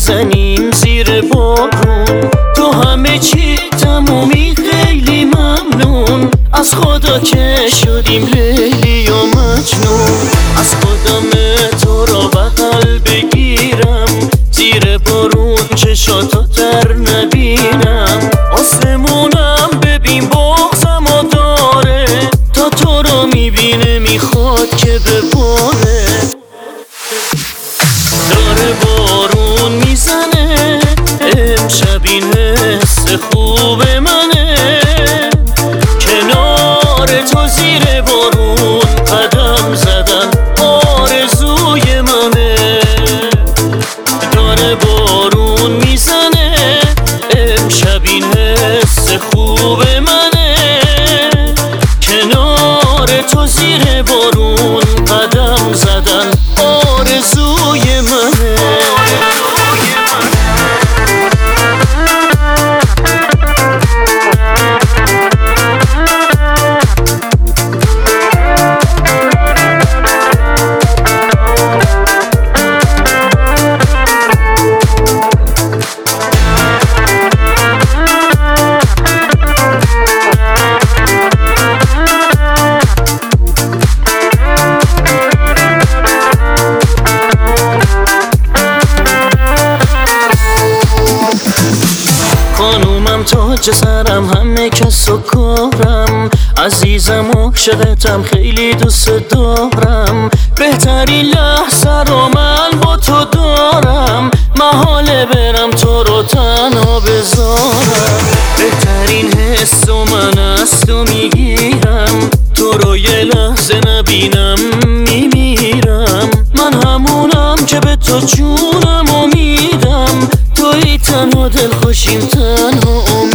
بزنیم زیر بارون. تو همه چی تمومی، خیلی ممنون از خدا که شدیم لیلی و مجنون. از خودم تو را بغل بگیرم، زیر بارون چشاتو در نبینم. آسمونم ببین بغضمو داره، تا تو رو میبینه میخواد که بباره. داره بارون میزنه امشب، این حس خوب منه. کنار تو زیر بارون قدم زدن آرزوی منه. داره بارون میزنه امشب، این حس خوب منه. کنار تو زیر بارون قدم زدن آرزوی منه. خانومم تاج سرم، همه کس و کارم. عزیزم عاشقتم، خیلی دوست دارم. بهترین لحظه رو من با تو دارم، محاله برم تو رو تنها بذارم. بهترین حس و من از تو میگیرم، تو رو یه لحظه نبینم میمیرم. من همونم که به تو جونم و میدم، توی تنها دلخوشیم تنها